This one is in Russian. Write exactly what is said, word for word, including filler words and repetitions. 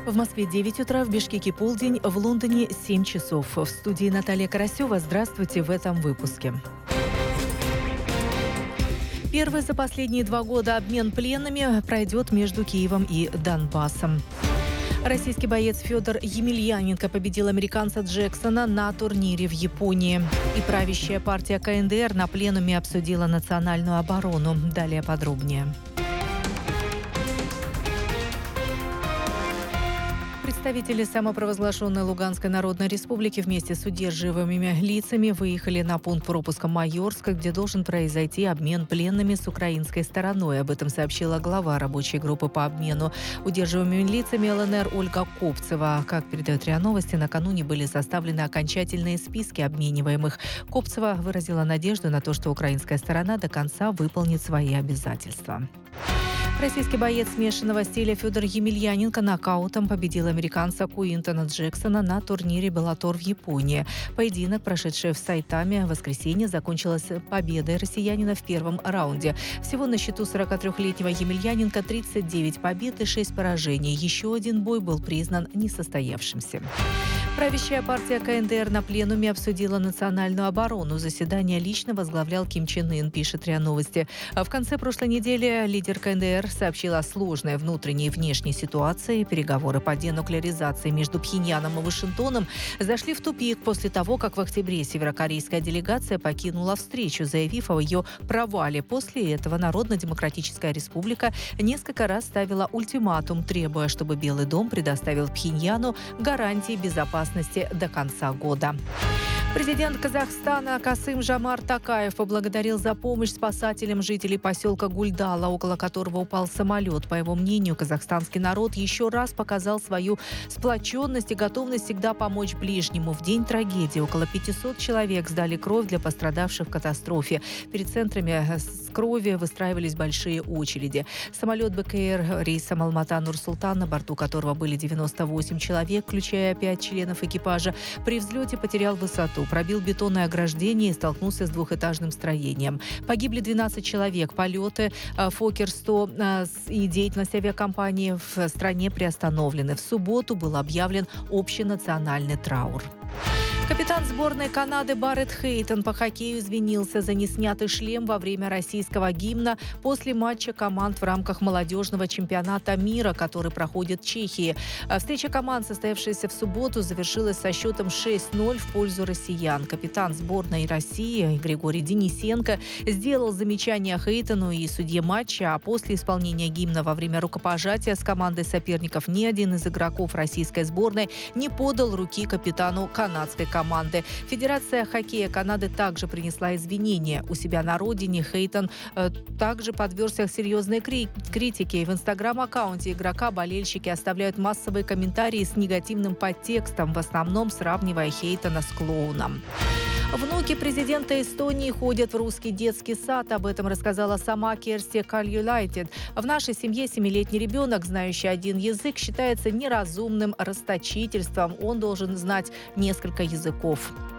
В Москве девять утра, в Бишкеке полдень, в Лондоне семь часов. В студии Наталья Карасева. Здравствуйте в этом выпуске. Первый за последние два года обмен пленными пройдет между Киевом и Донбассом. Российский боец Федор Емельяненко победил американца Джексона на турнире в Японии. И правящая партия ка эн дэ эр на пленуме обсудила национальную оборону. Далее подробнее. Представители самопровозглашенной Луганской Народной Республики вместе с удерживаемыми лицами выехали на пункт пропуска Майорск, где должен произойти обмен пленными с украинской стороной. Об этом сообщила глава рабочей группы по обмену удерживаемыми лицами эл эн эр Ольга Копцева. Как передает РИА Новости, накануне были составлены окончательные списки обмениваемых. Копцева выразила надежду на то, что украинская сторона до конца выполнит свои обязательства. Российский боец смешанного стиля Федор Емельяненко нокаутом победил американца Куинтона Джексона на турнире Беллатор в Японии. Поединок, прошедший в Сайтаме в воскресенье, закончился победой россиянина в первом раунде. Всего на счету сорокатрёхлетнего Емельяненко тридцать девять побед и шесть поражений. Еще один бой был признан несостоявшимся. Правящая партия ка эн дэ эр на пленуме обсудила национальную оборону. Заседание лично возглавлял Ким Чен Ын, пишет РИА Новости. А в конце прошлой недели лидер ка эн дэ эр сообщил о сложной внутренней и внешней ситуации. Переговоры по денуклеаризации между Пхеньяном и Вашингтоном зашли в тупик после того, как в октябре северокорейская делегация покинула встречу, заявив о ее провале. После этого Народно-демократическая республика несколько раз ставила ультиматум, требуя, чтобы Белый дом предоставил Пхеньяну гарантии безопасности до конца года. Президент Казахстана Касым-Жомарт Токаев поблагодарил за помощь спасателям жителей поселка Гульдала, около которого упал самолет. По его мнению, казахстанский народ еще раз показал свою сплоченность и готовность всегда помочь ближнему. В день трагедии около пятисот человек сдали кровь для пострадавших в катастрофе. Перед центрами с крови выстраивались большие очереди. Самолет бэ ка эр рейсом Алмата-Нур-Султан, на борту которого были девяносто восемь человек, включая пять членов экипажа, при взлете потерял высоту, пробил бетонное ограждение и столкнулся с двухэтажным строением. Погибли двенадцать человек. Полеты Фоккер сто и деятельность авиакомпании в стране приостановлены. В субботу был объявлен общенациональный траур. Капитан сборной Канады Барретт Хейтон по хоккею извинился за неснятый шлем во время российского гимна после матча команд в рамках молодежного чемпионата мира, который проходит в Чехии. Встреча команд, состоявшаяся в субботу, завершилась со счетом шесть ноль в пользу россиян. Капитан сборной России Григорий Денисенко сделал замечание Хейтону и судье матча, а после исполнения гимна во время рукопожатия с командой соперников ни один из игроков российской сборной не подал руки капитану канадской команды. команды. Федерация хоккея Канады также принесла извинения. У себя на родине Хейтон э, также подвергся серьезной кри- критике. В инстаграм-аккаунте игрока болельщики оставляют массовые комментарии с негативным подтекстом, в основном сравнивая Хейтона с клоуном. Внуки президента Эстонии ходят в русский детский сад. Об этом рассказала сама Керсти Кальюлайтед. В нашей семье семилетний ребенок, знающий один язык, считается неразумным расточительством. Он должен знать несколько языков.